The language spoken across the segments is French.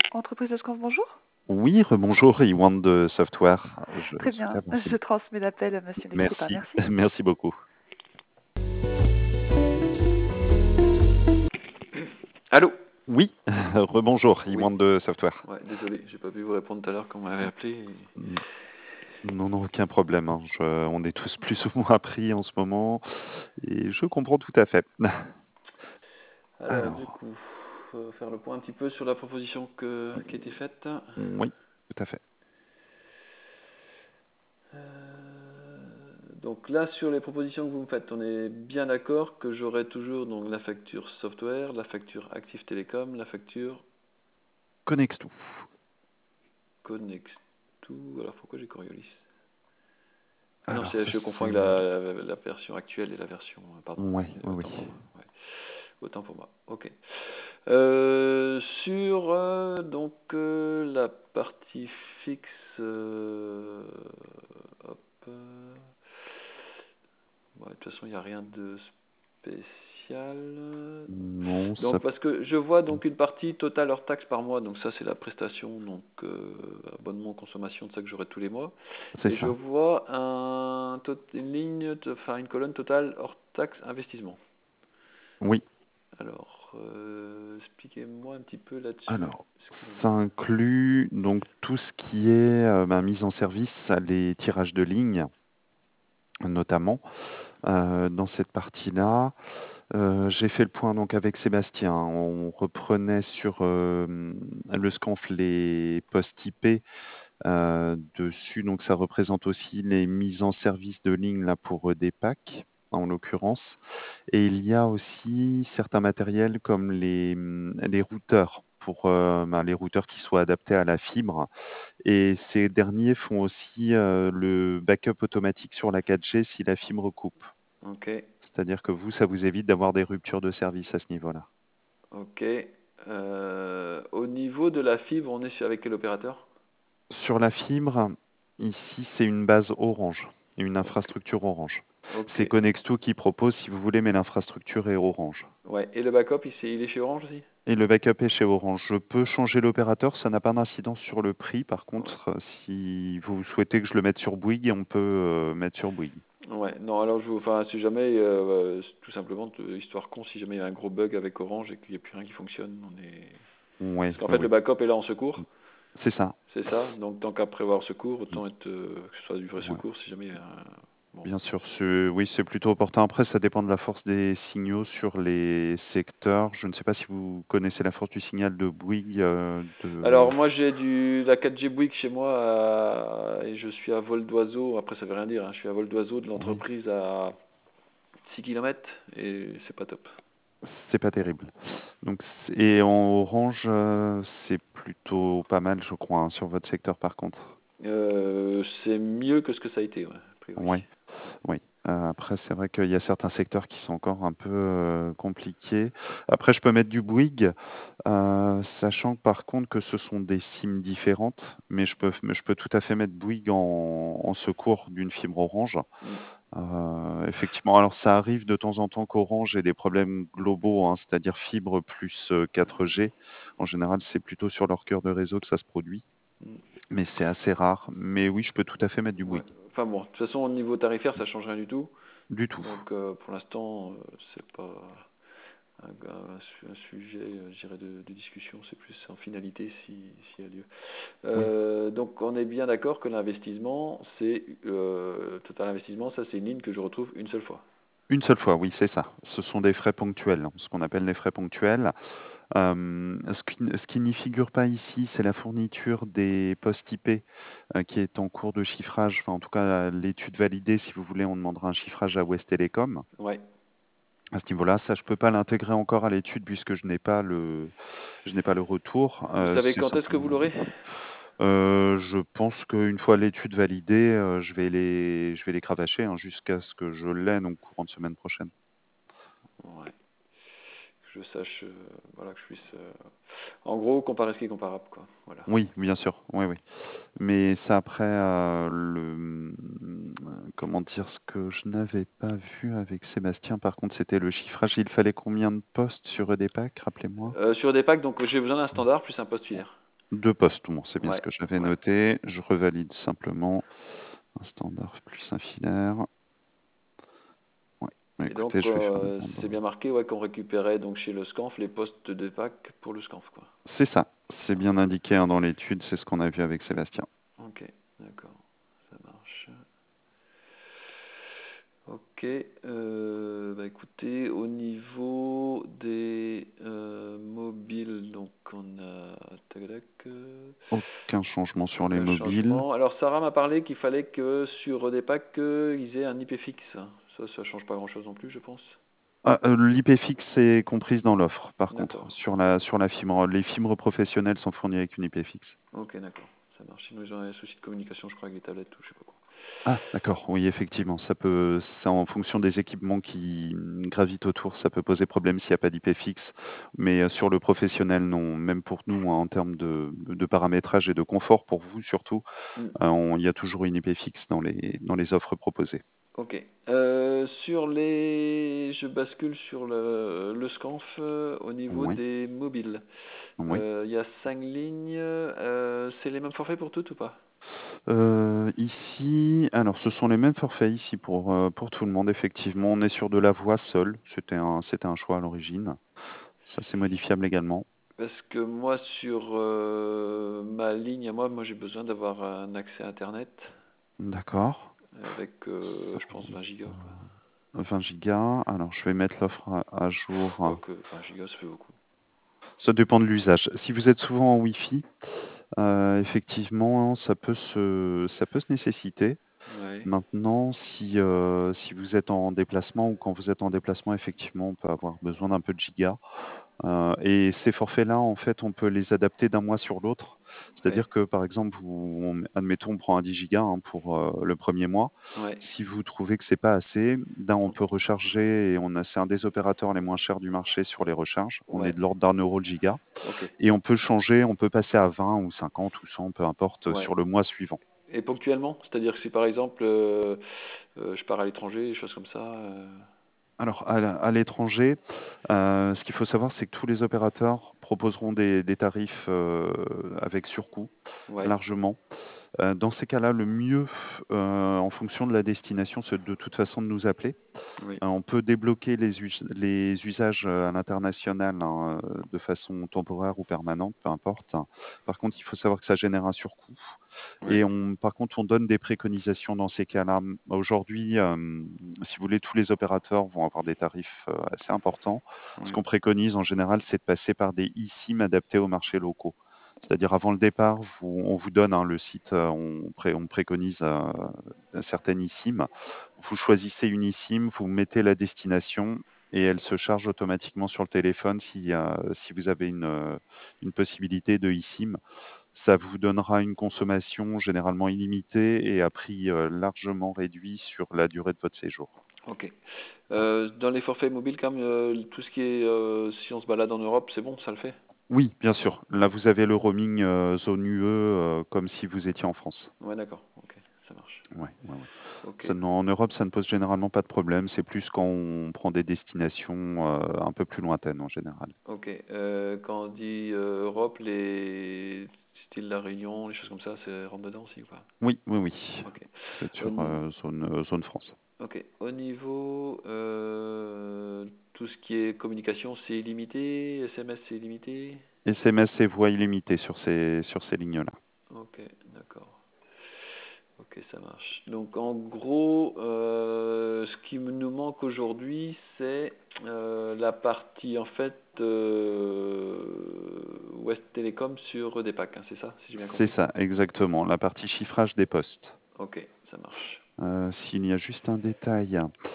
Entreprise de Scanf, bonjour. Oui, rebonjour, Iwan de Software. Je Très souhaitais bien, avoir ces... je transmets l'appel à monsieur, ne quittez pas, Merci, merci. merci beaucoup. Allô? Oui, rebonjour, Oui, Iwan de Software. ouais, désolé, j'ai pas pu vous répondre tout à l'heure quand on m'avait appelé. Non, non, aucun problème, hein. On est tous plus ou moins pris en ce moment et je comprends tout à fait. Alors, du Alors, coup, faire le point un petit peu sur la proposition qui a été faite. oui, tout à fait. Donc là, sur les propositions que vous me faites, on est bien d'accord que j'aurai toujours donc la facture software, la facture Active Télécom, la facture Connect tout. Connextou. Alors pourquoi j'ai Coriolis? Ah non, Alors, ça je confonds c'est... avec la version actuelle et la version. Pardon, Ouais, oui, oui, autant oui. pour moi. Ouais. Autant pour moi. Ok. Sur la partie fixe, hop, ouais, de toute façon il n'y a rien de spécial. Non, ça... Donc parce que je vois donc une partie totale hors taxe par mois, donc ça c'est la prestation, donc abonnement consommation de ça que j'aurai tous les mois. C'est Et je ça. vois une ligne, enfin une colonne totale hors taxe investissement. Oui, Alors, expliquez-moi un petit peu là-dessus alors, ce qu'il en ça est. inclut donc tout ce qui est mise en service, les tirages de ligne, notamment. Dans cette partie-là, j'ai fait le point donc avec Sébastien. On reprenait sur le Scanf les postes IP dessus, donc ça représente aussi les mises en service de ligne là pour des packs en l'occurrence. Et il y a aussi certains matériels comme les routeurs pour les routeurs qui soient adaptés à la fibre. Et ces derniers font aussi le backup automatique sur la 4G si la fibre coupe. Ok, C'est-à-dire que vous, ça vous évite d'avoir des ruptures de service à ce niveau-là. ok. Au niveau de la fibre, on est avec quel opérateur? Sur la fibre, ici, c'est une base Orange, une Ok, infrastructure Orange. ok. C'est Connexto qui propose, si vous voulez, mais l'infrastructure est Orange. Ouais, et le backup, il est chez Orange aussi? Et le backup est chez Orange. Je peux changer l'opérateur, ça n'a pas d'incidence sur le prix. Par Ouais. contre, si vous souhaitez que je le mette sur Bouygues, on peut mettre sur Bouygues. Ouais, non, alors enfin, si jamais, tout simplement, histoire con, si jamais il y a un gros bug avec Orange et qu'il n'y a plus rien qui fonctionne, Oui, parce qu'en oui, fait, le oui. backup est là en secours, C'est ça. c'est ça, donc tant qu'à prévoir secours, autant être, que ce soit du vrai Ouais. secours si jamais il y a un... Bon, Bien sûr, oui, c'est plutôt opportun. Après, ça dépend de la force des signaux sur les secteurs. Je ne sais pas si vous connaissez la force du signal de Bouygues. alors moi j'ai la 4G Bouygues chez moi et je suis à vol d'oiseau, après ça veut rien dire, hein, je suis à vol d'oiseau de Oui, l'entreprise à 6 km et c'est pas top. c'est pas terrible. Non. Donc, et en Orange, c'est plutôt pas mal, je crois, hein, sur votre secteur, par contre. C'est mieux que ce que ça a été, ouais, a priori. Oui, Ouais. oui. Après, c'est vrai qu'il y a certains secteurs qui sont encore un peu compliqués. Après, je peux mettre du Bouygues, sachant que par contre que ce sont des SIM différentes, mais je peux tout à fait mettre Bouygues en secours d'une fibre Orange. Mm. Effectivement, alors ça arrive de temps en temps qu'Orange ait des problèmes globaux, hein, c'est-à-dire fibre plus 4G. En général, c'est plutôt sur leur cœur de réseau que ça se produit, Mm. mais c'est assez rare. Mais oui, je peux tout à fait mettre du Ouais. Bouygues. Enfin bon, de toute façon au niveau tarifaire ça change rien du tout. Du tout. Donc pour l'instant c'est pas un sujet je dirais de discussion, c'est plus en finalité s'il y a lieu. Oui. Donc on est bien d'accord que l'investissement c'est total investissement, ça c'est une ligne que je retrouve une seule fois. Une seule fois, oui, c'est ça. Ce sont des frais ponctuels, hein, ce qu'on appelle les frais ponctuels. Ce qui n'y figure pas ici, c'est la fourniture des postes IP qui est en cours de chiffrage. Enfin, en tout cas, l'étude validée, si vous voulez, on demandera un chiffrage à West Telecom. Ouais. À ce niveau-là, ça, je peux pas l'intégrer encore à l'étude puisque je n'ai pas le retour. Vous savez C'est quand est-ce que vous simplement. l'aurez? Je pense qu'une fois l'étude validée, je vais les cravacher hein, jusqu'à ce que je l'aie, donc courant de semaine prochaine. Ouais. Que je sache, voilà, que je puisse, en gros, comparer ce qui est comparable, quoi. Voilà. Oui, bien sûr, oui, oui. Mais ça après, comment dire, ce que je n'avais pas vu avec Sébastien, par contre, c'était le chiffrage. Il fallait combien de postes sur EDPAC, rappelez-moi? Sur des packs, donc j'ai besoin d'un standard plus un poste filaire. 2 postes, bon, c'est bien ce Ouais, que j'avais ouais. noté. Je revalide simplement un standard plus un filaire. Ouais, bah, Et donc, écoutez, je vais faire une c'est demande. bien marqué ouais, qu'on récupérait donc chez le SCANF les postes de pack pour le SCANF, quoi. C'est ça, c'est bien indiqué hein, dans l'étude, c'est ce qu'on a vu avec Sébastien. Ok, d'accord, ça marche. Ok, bah écoutez, au niveau des mobiles, donc on a tac, tac, Aucun changement sur les aucun mobiles. changement. Alors Sarah m'a parlé qu'il fallait que sur des packs, ils aient un IP fixe. Ça change pas grand-chose non plus, je pense. Ah, l'IP fixe est comprise dans l'offre, par contre. D'accord, Sur la fibre, les fibres professionnelles sont fournies avec une IP fixe. ok, d'accord, ça marche. Sinon ils ont un souci de communication, je crois, avec les tablettes ou je sais pas quoi. Ah, d'accord, oui, effectivement, ça en fonction des équipements qui gravitent autour, ça peut poser problème s'il n'y a pas d'IP fixe. Mais sur le professionnel, non. Même pour nous, hein, en termes de paramétrage et de confort pour vous surtout, Hmm. il y a toujours une IP fixe dans les offres proposées. Ok. Je bascule sur le SCANF au niveau Oui, des mobiles. oui. Il y a 5 lignes. C'est les mêmes forfaits pour toutes ou pas? Ici, alors ce sont les mêmes forfaits ici pour tout le monde, effectivement. On est sur de la voix seule. C'était un choix à l'origine. Ça, c'est modifiable également. Parce que moi, sur ma ligne, à moi j'ai besoin d'avoir un accès Internet D'accord. avec, Ça, je pense, 20 gigas, quoi. 20 gigas. Alors, je vais mettre l'offre à jour. Quoique, 20 gigas, ça fait beaucoup. Ça dépend de l'usage. Si vous êtes souvent en Wi-Fi, effectivement, ça peut se nécessiter. Ouais, Maintenant, si vous êtes en déplacement ou quand vous êtes en déplacement, effectivement, on peut avoir besoin d'un peu de gigas. Et ces forfaits-là, en fait, on peut les adapter d'un mois sur l'autre. ouais, C'est-à-dire que, par exemple, admettons, on prend un 10 gigas hein, pour le premier mois. ouais, Si vous trouvez que c'est pas assez, là, on peut recharger et c'est un des opérateurs les moins chers du marché sur les recharges. On est ouais, de l'ordre d'1 € le giga. ok, Et on peut changer, on peut passer à 20 ou 50 ou 100, peu importe, ouais. sur le mois suivant. Et ponctuellement, c'est-à-dire que si par exemple je pars à l'étranger, des choses comme ça. Alors, à l'étranger, ce qu'il faut savoir, c'est que tous les opérateurs proposeront des tarifs avec surcoût, Ouais, largement. Dans ces cas-là, le mieux, en fonction de la destination, c'est de toute façon de nous appeler. oui, On peut débloquer les usages, à l'international, hein, de façon temporaire ou permanente, peu importe. Par contre, il faut savoir que ça génère un surcoût et ouais, par contre, on donne des préconisations dans ces cas-là. Aujourd'hui, si vous voulez, tous les opérateurs vont avoir des tarifs, assez importants. Ce ouais, qu'on préconise en général, c'est de passer par des eSIM adaptés aux marchés locaux. C'est-à-dire avant le départ, on vous donne, hein, le site, on préconise, un certain eSIM. Vous choisissez une eSIM, vous mettez la destination et elle se charge automatiquement sur le téléphone si vous avez une possibilité de eSIM. Ça vous donnera une consommation généralement illimitée et à prix, largement réduit sur la durée de votre séjour. ok. Dans les forfaits mobiles, quand même, tout ce qui est si on se balade en Europe, c'est bon, ça le fait? Oui, bien sûr. Là, vous avez le roaming, zone UE, comme si vous étiez en France. Ouais, d'accord, ok, ça marche. Ouais, ouais, ouais. Ok, En Europe, ça ne pose généralement pas de problème. C'est plus quand on prend des destinations, un peu plus lointaines en général. ok. Quand on dit Europe, les styles La Réunion, les choses comme ça, c'est rentre dedans aussi ou pas? Oui, oui, oui. Ok. Vous êtes Au, sur, zone France. ok. Au niveau tout ce qui est communication, c'est illimité, SMS c'est illimité? SMS et voix illimitée sur ces lignes-là. Ok, d'accord. Ok, ça marche. Donc en gros, ce qui nous manque aujourd'hui, c'est la partie en fait West Telecom sur des packs, hein, c'est ça, si j'ai bien C'est compris? ça, exactement. La partie chiffrage des postes. Ok, ça marche. S'il y a juste un détail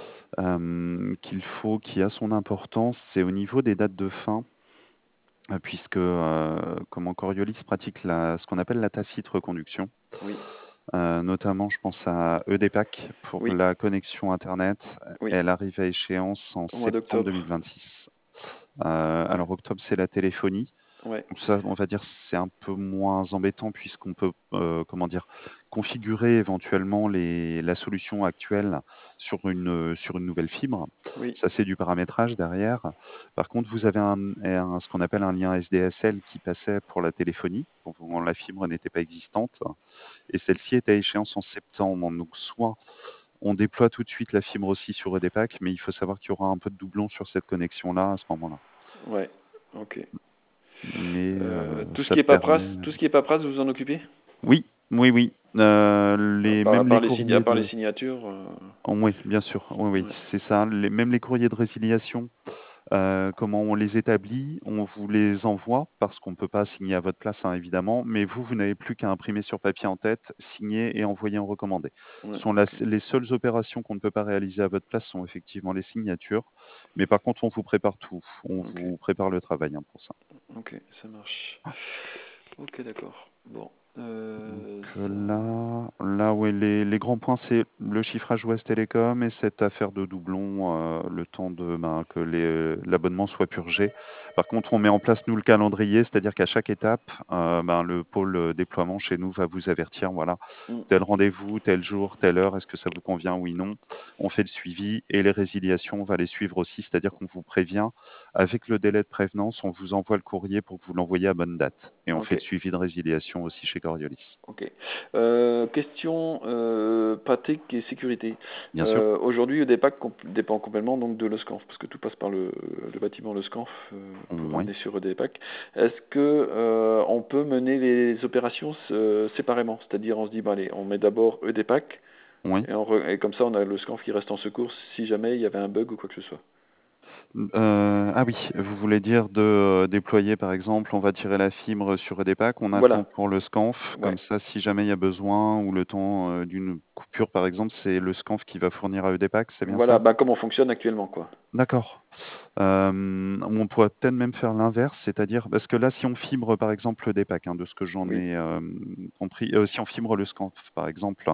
qui a son importance, c'est au niveau des dates de fin, puisque comment Coriolis pratique ce qu'on appelle la tacite reconduction. Oui, Notamment, je pense à EDPAC pour oui, la connexion Internet. oui, Elle arrive à échéance en au mois septembre d'octobre. 2026. Alors octobre, c'est la téléphonie. Ouais, Donc ça, on va dire, c'est un peu moins embêtant puisqu'on peut, comment dire, configurer éventuellement la solution actuelle sur une nouvelle fibre. Oui, Ça, c'est du paramétrage derrière. Par contre, vous avez ce qu'on appelle un lien SDSL qui passait pour la téléphonie, quand la fibre n'était pas existante, et celle-ci est à échéance en septembre. Donc, soit on déploie tout de suite la fibre aussi sur EDPAC, mais il faut savoir qu'il y aura un peu de doublon sur cette connexion-là à ce moment-là. ouais, ok. Mais Tout ça permet. ce qui est paperasse, vous vous en occupez? Oui, oui, oui. Même les À courriers part les de. signatures, Oh, oui, bien sûr. Oui, oui, ouais, c'est ça. Même les courriers de résiliation, comment on les établit, on vous les envoie parce qu'on ne peut pas signer à votre place, hein, évidemment. Mais vous n'avez plus qu'à imprimer sur papier en tête, signer et envoyer en recommandé. ouais, ok, Les seules opérations qu'on ne peut pas réaliser à votre place sont effectivement les signatures. Mais par contre, on vous prépare tout. On ok, vous prépare le travail, hein, pour ça. ok, ça marche. Ok, d'accord. Bon, Donc ça, là, ouais, les grands points, c'est le chiffrage Ouest Télécom et cette affaire de doublon, le temps que l'abonnement soit purgé. Par contre, on met en place, nous, le calendrier, c'est-à-dire qu'à chaque étape, le pôle déploiement chez nous va vous avertir, voilà, hmm, tel rendez-vous, tel jour, telle heure, est-ce que ça vous convient, oui, non. On fait le suivi et les résiliations, on va les suivre aussi, c'est-à-dire qu'on vous prévient avec le délai de prévenance, on vous envoie le courrier pour que vous l'envoyiez à bonne date. Et on fait ok, le suivi de résiliation aussi chez Coriolis. ok. Question pratique et sécurité. Bien sûr. Aujourd'hui, le DEPAC dépend complètement donc de l'ESCANF, parce que tout passe par le bâtiment l'ESCANF pour Oui. ramener sur EDPAC. Est-ce que on peut mener les opérations séparément? C'est-à-dire, on se dit, bon, allez, on met d'abord EDPAC, Oui. et comme ça, on a le SCANF qui reste en secours si jamais il y avait un bug ou quoi que ce soit. Ah oui, vous voulez dire de déployer, par exemple, on va tirer la fibre sur EDPAC, on attend Voilà, pour le SCANF, ouais. comme ça, si jamais il y a besoin ou le temps d'une coupure, par exemple, c'est le SCANF qui va fournir à EDPAC, c'est bien Voilà, ça? bah, comme on fonctionne actuellement, quoi. D'accord. On pourrait peut-être même faire l'inverse, c'est-à-dire, parce que là, si on fibre, par exemple, EDPAC, hein, de ce que j'en Oui, ai compris, si on fibre le SCANF, par exemple,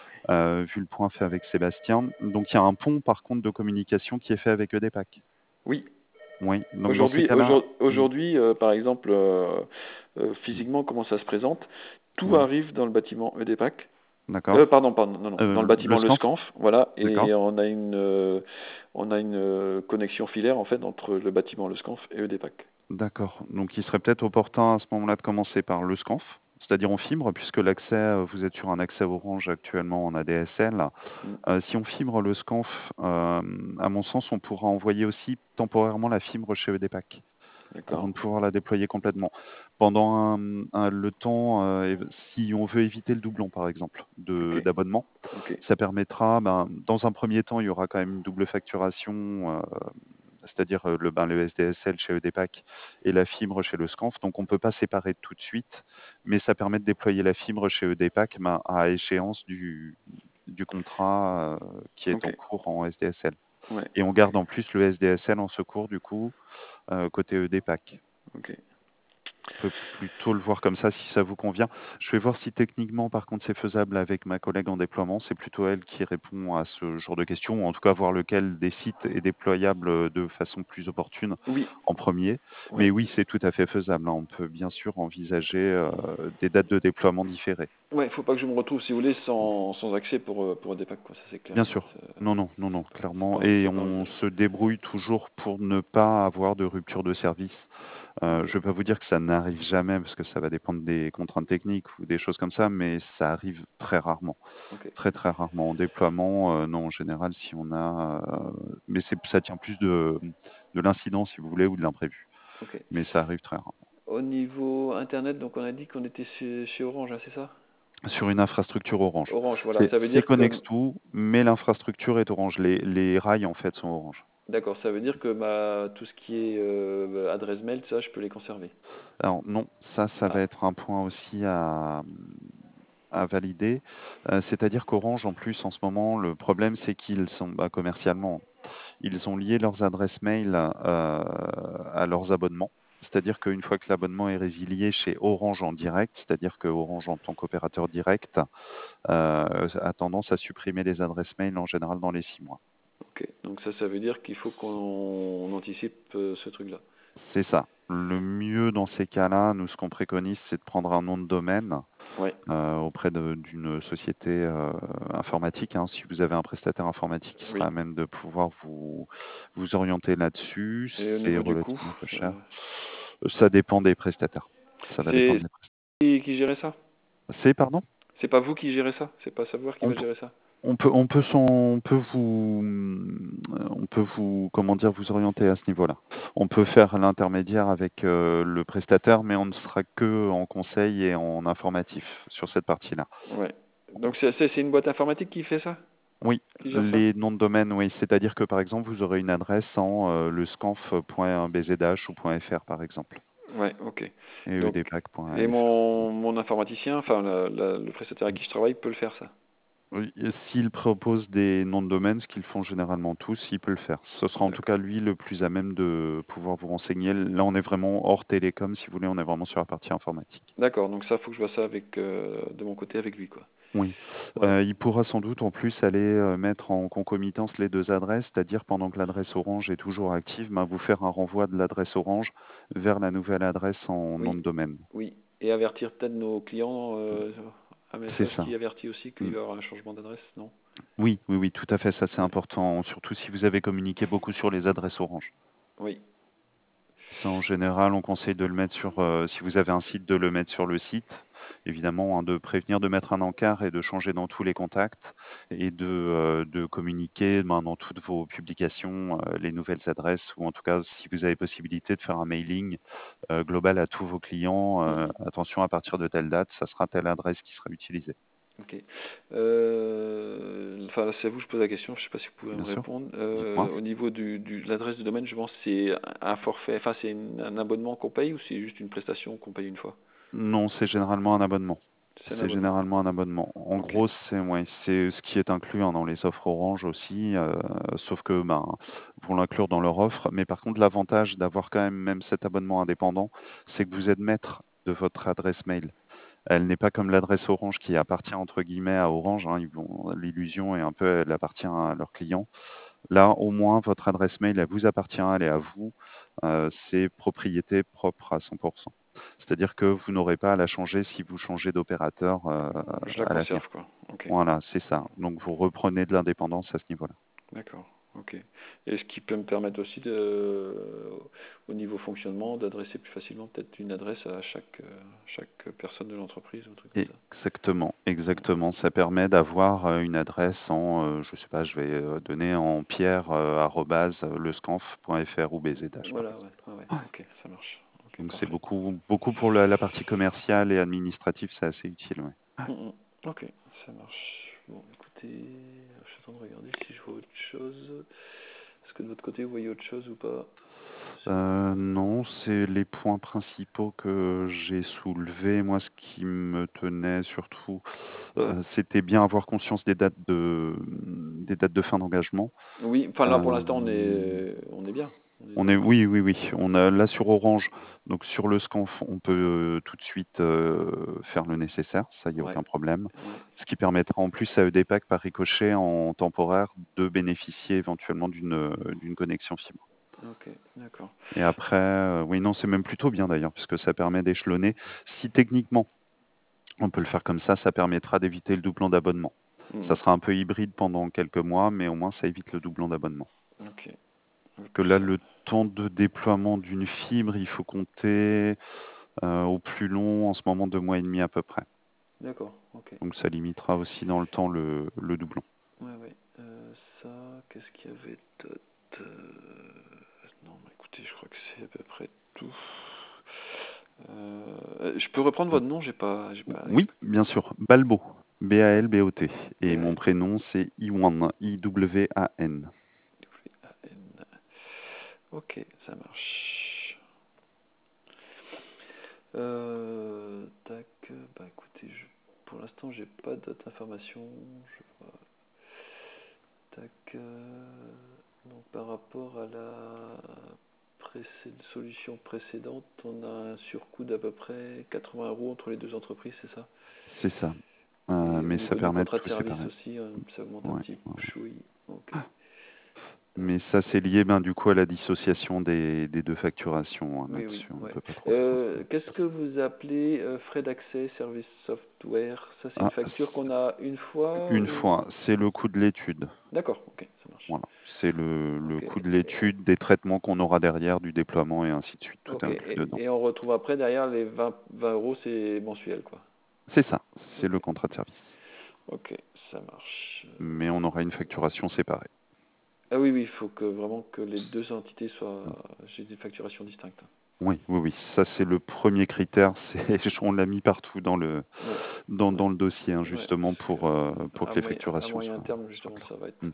vu le point fait avec Sébastien, donc il y a un pont, par contre, de communication qui est fait avec EDPAC. oui. Oui, donc dans ces cas-là, Aujourd'hui, par exemple, physiquement, comment ça se présente? Tout oui, arrive dans le bâtiment EDPAC. d'accord. Pardon, non, non, dans le Le bâtiment Le SCANF, Scanf, voilà, d'accord, et on a une connexion filaire en fait entre le bâtiment Le Scanf et EDPAC. d'accord. Donc il serait peut-être opportun à ce moment-là de commencer par le SCANF, c'est-à-dire en fibre, puisque l'accès, vous êtes sur un accès Orange actuellement en ADSL. Mm, Si on fibre le SCANF, à mon sens, on pourra envoyer aussi temporairement la fibre chez EDPAC, avant d'accord, de pouvoir la déployer complètement. Pendant le temps, si on veut éviter le doublon, par exemple, ok, d'abonnement, ok, ça permettra, dans un premier temps, il y aura quand même une double facturation, c'est-à-dire le SDSL chez EDPAC et la fibre chez le SCANF. Donc on ne peut pas séparer tout de suite, mais ça permet de déployer la fibre chez EDPAC à échéance du contrat qui est en ok, cours en SDSL. ouais, Et on ok, garde en plus le SDSL en secours, du coup, côté EDPAC. ok. On peut plutôt le voir comme ça si ça vous convient. Je vais voir si techniquement, par contre, c'est faisable avec ma collègue en déploiement. C'est plutôt elle qui répond à ce genre de questions, ou en tout cas voir lequel des sites est déployable de façon plus opportune Oui, en premier. ouais, Mais oui, c'est tout à fait faisable, hein. On peut bien sûr envisager des dates de déploiement différées. ouais, faut pas que je me retrouve, si vous voulez, sans accès pour EDPAC, quoi, ça c'est clair Bien et net. sûr. Non, non, non, non, clairement. Faut Et pas on envisager. se débrouille toujours pour ne pas avoir de rupture de service. Je Ok, ne vais pas vous dire que ça n'arrive jamais, parce que ça va dépendre des contraintes techniques ou des choses comme ça, mais ça arrive très rarement. ok, Très, très rarement. En déploiement, non, en général, si on a. Mais ça tient plus de l'incident, si vous voulez, ou de l'imprévu. ok. Mais ça arrive très rarement. Au niveau Internet, donc on a dit qu'on était chez Orange, hein, c'est ça? Sur une infrastructure Orange. Orange, voilà, ça veut C'est dire que Connext2, mais l'infrastructure est Orange. Les rails, en fait, sont Orange. d'accord, ça veut dire que tout ce qui est adresse mail, ça, je peux les conserver. Alors non, ça va Ah, être un point aussi à valider. C'est-à-dire qu'Orange, en plus, en ce moment, le problème, c'est qu'ils sont commercialement, ils ont lié leurs adresses mail à leurs abonnements. C'est-à-dire qu'une fois que l'abonnement est résilié chez Orange en direct, c'est-à-dire que Orange, en tant qu'opérateur direct, a tendance à supprimer les adresses mail en général dans les 6 mois. ok. Donc ça veut dire qu'il faut qu'on anticipe ce truc-là. C'est ça. Le mieux dans ces cas-là, nous, ce qu'on préconise, c'est de prendre un nom de domaine Ouais, auprès d'une société informatique, hein. Si vous avez un prestataire informatique qui sera oui. à même de pouvoir vous orienter là-dessus, Et au c'est niveau du coût, relativement peu cher. Ça dépend des prestataires. Ça va dépendre c'est des prestataires. qui gérait ça? C'est, pardon? C'est pas vous qui gérez ça? C'est pas Savoir qui On, va gérer ça? on peut vous, comment dire, vous orienter à ce niveau-là. On peut faire l'intermédiaire avec le prestataire, mais on ne sera que en conseil et en informatif sur cette partie-là. Ouais. Donc c'est une boîte informatique qui fait ça? Oui, Qui gère ça? les noms de domaine, oui. C'est-à-dire que par exemple, vous aurez une adresse en lescanf.bzh ou .fr par exemple, Ouais, ok. et Donc, et edpac.fr. mon informaticien, enfin le prestataire avec qui je travaille peut le faire ça. Oui, et s'il propose des noms de domaine, ce qu'ils font généralement tous, il peut le faire. Ce sera en tout D'accord. cas lui le plus à même de pouvoir vous renseigner. Là, on est vraiment hors télécom, si vous voulez, on est vraiment sur la partie informatique. D'accord, donc ça, faut que je vois ça avec, de mon côté avec lui, quoi. Oui. Ouais, Il pourra sans doute en plus aller mettre en concomitance les deux adresses, c'est-à-dire pendant que l'adresse Orange est toujours active, ben, vous faire un renvoi de l'adresse Orange vers la nouvelle adresse en nom oui, de domaine. oui. Et avertir peut-être nos clients, un C'est message ça. qui avertit aussi qu'il Mm. va y avoir un changement d'adresse, non? Oui, oui, oui, tout à fait, ça c'est Ouais, important, surtout si vous avez communiqué beaucoup sur les adresses Orange. oui, Ça, en général, on conseille de le mettre sur, si vous avez un site, de le mettre sur le site. Évidemment, hein, de prévenir de mettre un encart et de changer dans tous les contacts et de communiquer ben, dans toutes vos publications les nouvelles adresses ou en tout cas, si vous avez possibilité de faire un mailing global à tous vos clients. mhm, Attention, à partir de telle date, ça sera telle adresse qui sera utilisée. ok. Enfin, là, c'est à vous, je pose la question, je sais pas si vous pouvez me Bien sûr, répondre. dites-moi. Au niveau de l'adresse de domaine, je pense que c'est un forfait, enfin, c'est un abonnement qu'on paye ou c'est juste une prestation qu'on paye une fois? Non, c'est généralement un abonnement. C'est un C'est abonnement. généralement un abonnement. En Ok, gros, c'est ouais, c'est ce qui est inclus hein, dans les offres Orange aussi, sauf que ben, pour l'inclure dans leur offre. Mais par contre, l'avantage d'avoir quand même cet abonnement indépendant, c'est que vous êtes maître de votre adresse mail. Elle n'est pas comme l'adresse Orange qui appartient entre guillemets à Orange, hein. L'illusion est un peu, elle appartient à leurs clients. Là, au moins, votre adresse mail, elle vous appartient, elle est à vous. C'est propriété propre à 100%. C'est-à-dire que vous n'aurez pas à la changer si vous changez d'opérateur je la à l'avenir. conserve, quoi. Ok. Voilà, c'est ça. Donc vous reprenez de l'indépendance à ce niveau-là. D'accord, ok. Et ce qui peut me permettre aussi au niveau fonctionnement, d'adresser plus facilement peut-être une adresse à chaque personne de l'entreprise ou un truc comme ça. Exactement, exactement. Ça permet d'avoir une adresse en, je sais pas, je vais donner en pierre lescanf.fr ou bzh par Voilà, ouais, exemple. ouais, ouais, ok, ça marche. Ok, Donc c'est parfait. beaucoup, beaucoup pour la partie commerciale et administrative, c'est assez utile, ouais. Mm, mm. Ok, ça marche. Bon, écoutez, je suis en train de regarder si je vois autre chose. Est-ce que de votre côté, vous voyez autre chose ou pas? Non, c'est les points principaux que j'ai soulevés. Moi, ce qui me tenait surtout, c'était bien avoir conscience des dates de fin d'engagement. Oui, enfin là pour l'instant Euh, on est bien. On est on dans est, le. oui, oui, oui. On a là sur Orange, donc sur le Scanf, on peut tout de suite faire le nécessaire. Ça, il n'y a Ouais, aucun problème. ouais. Ce qui permettra en plus à EDPAC par ricochet en temporaire de bénéficier éventuellement d'une connexion fibre. Ok, d'accord. Et après, oui, non, c'est même plutôt bien d'ailleurs, puisque ça permet d'échelonner. Si techniquement, on peut le faire comme ça permettra d'éviter le doublon d'abonnement. Ça Mm, sera un peu hybride pendant quelques mois, mais au moins ça évite le doublon d'abonnement. ok, Que ok. là, le temps de déploiement d'une fibre, il faut compter au plus long, en ce moment, 2 mois et demi à peu près. D'accord, ok. Donc ça limitera aussi dans le temps le doublon. Ouais, ouais. Ça, qu'est-ce qu'il y avait d'autre? Non, mais écoutez, je crois que c'est à peu près tout. Je peux reprendre votre nom, Oui, bien sûr, Balbo, B-A-L-B-O-T. Et mon B-A-N. prénom, c'est Iwan, I-W-A-N. Ok, ça marche. Tac, bah écoutez, pour l'instant, j'ai pas d'autres informations. Je vois. Tac, donc par rapport à la solution précédente, on a un surcoût d'à peu près 80 € entre les deux entreprises, c'est ça? C'est ça. Et au Mais ça niveau du permet de contrat de tout service séparer. aussi, ça augmente un Ouais, petit ouais. chouï. Ok. Mais ça, c'est lié du coup à la dissociation des deux facturations, hein, Oui, oui, là-dessus. On ne ouais. peut pas trop faire autrement. Qu'est-ce que vous appelez frais d'accès, service software? Ça, c'est une Ah, facture qu'on a une fois une ou... fois, c'est le coût de l'étude. D'accord, ok, ça marche. Voilà, c'est le Ok, coût de l'étude, des traitements qu'on aura derrière, du déploiement et ainsi de suite. Tout est ok. inclus dedans. Et on retrouve après, derrière, les 20 euros, c'est mensuel, quoi. C'est ça, c'est Ok, le contrat de service. ok, ça marche. Mais on aura une facturation séparée. Ah oui, oui, il faut que vraiment que les deux entités soient... J'ai des facturations distinctes. Oui, oui, oui, ça c'est le premier critère. On l'a mis partout Ouais, dans ouais, le dossier, hein, ouais, justement, parce pour que les à facturations moyen terme, soient justement, claires. ça va Mm. être...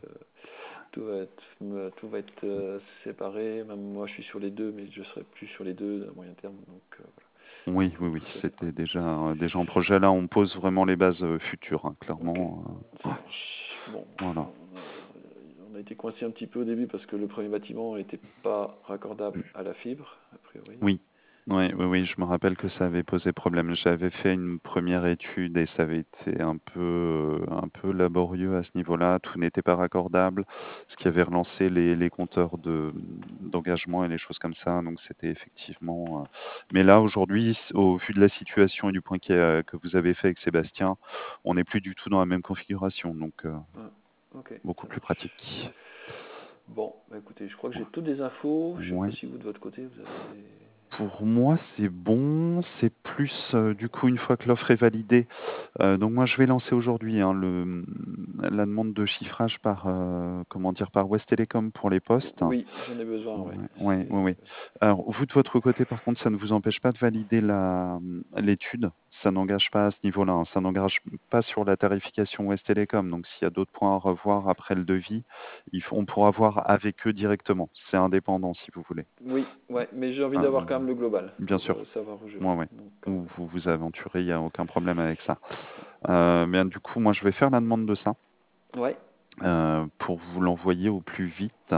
tout va être séparé. Même moi, je suis sur les deux, mais je serai plus sur les deux à moyen terme. Donc, Oui, oui, oui, tout ça viendra. c'était déjà en projet. Là, on pose vraiment les bases futures, hein, Ok, clairement. ça marche. Bon, Voilà. on a été coincé un petit peu au début parce que le premier bâtiment n'était pas raccordable à la fibre, a priori. Oui, oui, oui, oui, je me rappelle que ça avait posé problème. J'avais fait une première étude et ça avait été un peu laborieux à ce niveau-là. Tout n'était pas raccordable, ce qui avait relancé les compteurs d'engagement et les choses comme ça. Donc c'était effectivement. Mais là, aujourd'hui, au vu de la situation et du point que vous avez fait avec Sébastien, on n'est plus du tout dans la même configuration. Donc Ah, ok, beaucoup ça plus marche. pratique. Bon, bah écoutez, je crois que j'ai toutes les infos. Je sais pas Ouais. si vous, de votre côté, vous avez... Pour moi, c'est bon. C'est plus, du coup, une fois que l'offre est validée. Donc moi, je vais lancer aujourd'hui, hein, la demande de chiffrage par, comment dire, par West Telecom pour les postes. Oui, j'en ai besoin, ouais. Ouais, ouais, C'est... ouais, ouais. Alors, vous, de votre côté, par contre, ça ne vous empêche pas de valider l'étude. Ça n'engage pas à ce niveau-là, hein. Ça n'engage pas sur la tarification West Telecom. Donc, s'il y a d'autres points à revoir après le devis, on pourra voir avec eux directement. C'est indépendant, si vous voulez. Oui, ouais, mais j'ai envie Euh, d'avoir quand même le global Bien pour sûr. savoir où je vais. Ouais, ouais. Donc, Vous vous aventurez, il n'y a aucun problème avec ça. Mais du coup, moi, je vais faire la demande de ça. ouais, Pour vous l'envoyer au plus vite.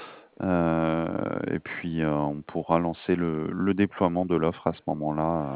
Et puis, on pourra lancer le déploiement de l'offre à ce moment-là,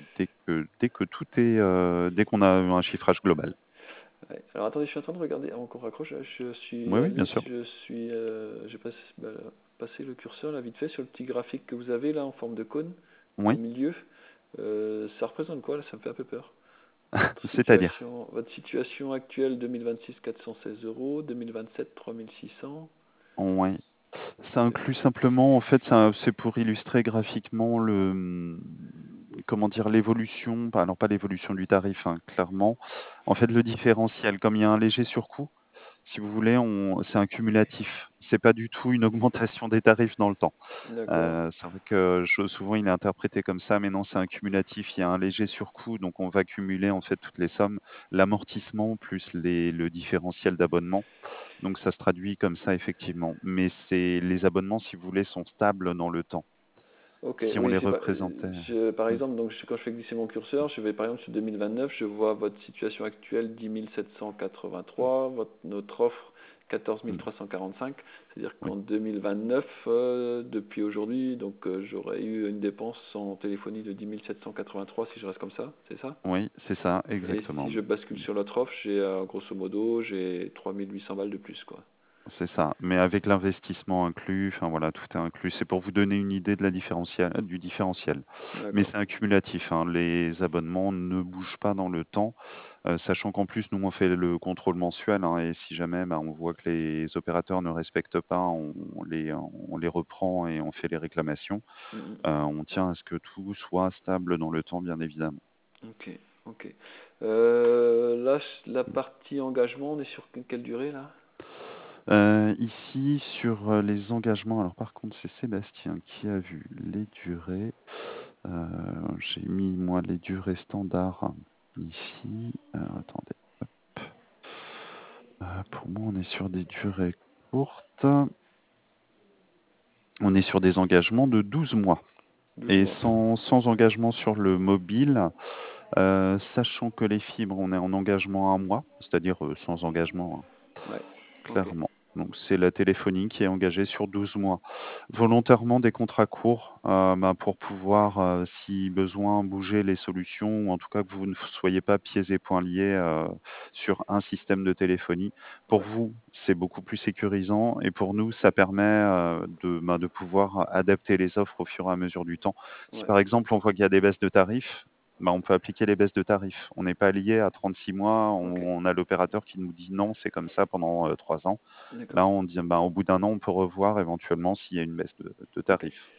dès qu'on a un chiffrage global. ouais. Alors attendez, je suis en train de regarder, avant qu'on raccroche, là, je suis Oui, oui, bien allé, sûr. j'ai passé le curseur là vite fait sur le petit graphique que vous avez là en forme de cône au Oui, milieu. Ça représente quoi là? Ça me fait un peu peur. c'est-à-dire. Votre situation actuelle 2026 416 euros, 2027 3600. Oui. Ça Euh, inclut simplement, en fait, c'est pour illustrer graphiquement comment dire, l'évolution, alors pas l'évolution du tarif, hein, clairement. En fait, le différentiel, comme il y a un léger surcoût, si vous voulez, c'est un cumulatif. C'est pas du tout une augmentation des tarifs dans le temps. D'accord. C'est vrai que souvent il est interprété comme ça, mais non, c'est un cumulatif. Il y a un léger surcoût, donc on va cumuler en fait toutes les sommes, l'amortissement plus le différentiel d'abonnement. Donc ça se traduit comme ça effectivement. Mais les abonnements, si vous voulez, sont stables dans le temps. Ok, Si on oui, les c'est pas, représentait. par Hmm. exemple, donc quand je fais glisser mon curseur, je vais par exemple sur 2029, je vois votre situation actuelle 10 783, notre offre 14 Hmm. 345, c'est-à-dire Oui, qu'en 2029, depuis aujourd'hui, donc j'aurais eu une dépense en téléphonie de 10 783 si je reste comme ça, c'est ça? oui, c'est ça, Et exactement. si je bascule sur l'autre offre, j'ai grosso modo, j'ai 3800 balles de plus, quoi. C'est ça, mais avec l'investissement inclus, enfin voilà, tout est inclus. C'est pour vous donner une idée de du différentiel. Mais D'accord. c'est accumulatif, hein. Les abonnements ne bougent pas dans le temps, sachant qu'en plus, nous, on fait le contrôle mensuel, hein, et si jamais on voit que les opérateurs ne respectent pas, on les reprend et on fait les réclamations. Mhm. On tient à ce que tout soit stable dans le temps, bien évidemment. Ok, ok. Là, la partie engagement, on est sur quelle durée là? Ici, sur les engagements, alors par contre, c'est Sébastien qui a vu les durées. J'ai mis moi les durées standards ici. Attendez. Pour moi, on est sur des durées courtes. On est sur des engagements de 12 mois 12 et mois. sans engagement sur le mobile, sachant que les fibres, on est en engagement à un mois, c'est-à-dire sans engagement, hein, Ouais, ok. clairement. Donc c'est la téléphonie qui est engagée sur 12 mois. Volontairement des contrats courts, pour pouvoir, si besoin, bouger les solutions ou en tout cas que vous ne soyez pas pieds et poings liés, sur un système de téléphonie. Pour Ouais, vous, c'est beaucoup plus sécurisant et pour nous, ça permet, de pouvoir adapter les offres au fur et à mesure du temps. Si ouais, par exemple, on voit qu'il y a des baisses de tarifs, on peut appliquer les baisses de tarifs. On n'est pas lié à 36 mois, ok, on a l'opérateur qui nous dit: «Non, c'est comme ça pendant, 3 ans». d'accord, Là, on dit, au bout d'un an, on peut revoir éventuellement s'il y a une baisse de ok. tarifs.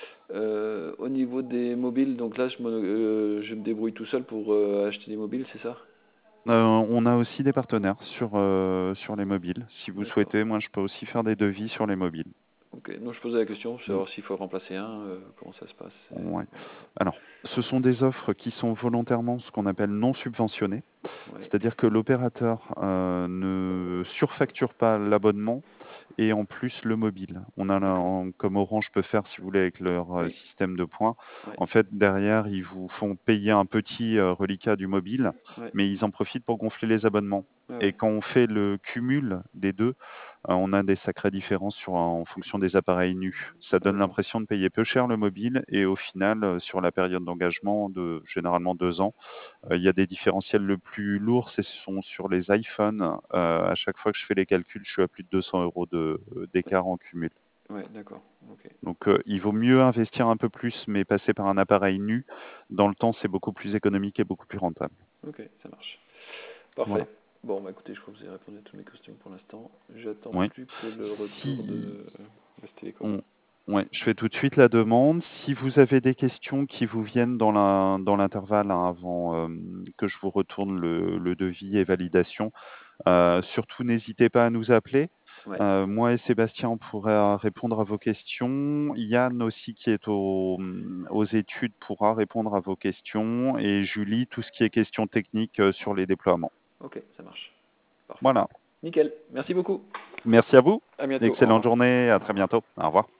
Au niveau des mobiles, donc là, je me débrouille tout seul pour acheter des mobiles, c'est ça? On a aussi des partenaires sur les mobiles. Si vous D'accord. souhaitez, moi, je peux aussi faire des devis sur les mobiles. Ok, donc je posais la question, Mmh, savoir s'il faut remplacer un, comment ça se passe. ouais. Voilà. Alors, ce sont des offres qui sont volontairement ce qu'on appelle non subventionnées. Ouais, C'est-à-dire que l'opérateur, ne surfacture pas l'abonnement et en plus le mobile. On a là, d'accord. comme Orange peut faire si vous voulez avec leur, Oui, système de points. ouais, En fait, derrière, ils vous font payer un petit, reliquat du mobile, ouais, mais ils en profitent pour gonfler les abonnements ouais, et ouais, quand on fait le cumul des 2, on a des sacrées différences en fonction des appareils nus. Ça donne d'accord. l'impression de payer peu cher le mobile et au final, sur la période d'engagement de généralement 2 ans, il y a des différentiels. Le plus lourd, ce sont sur les iPhones. À chaque fois que je fais les calculs, je suis à plus de 200 € d'écart en cumul. Ouais, d'accord, ok, Donc, il vaut mieux investir un peu plus, mais passer par un appareil nu. Dans le temps, c'est beaucoup plus économique et beaucoup plus rentable. ok, ça marche. Parfait. Voilà. Bon, bah écoutez, je crois que vous avez répondu à toutes mes questions pour l'instant. J'attends Oui. plus que le retour Si de West Télécom. on Ouais, je fais tout de suite la demande. Si vous avez des questions qui vous viennent dans l'intervalle, hein, avant, que je vous retourne le devis et validation, surtout n'hésitez pas à nous appeler. Ouais, Moi et Sébastien, on pourra répondre à vos questions. Yann aussi qui est aux études pourra répondre à vos questions et Julie, tout ce qui est questions techniques, sur les déploiements. ok, ça marche. Parfait. Voilà. Nickel, merci beaucoup. Merci à vous. À bientôt, au Excellente revoir. journée, à Au très revoir. bientôt. Au revoir.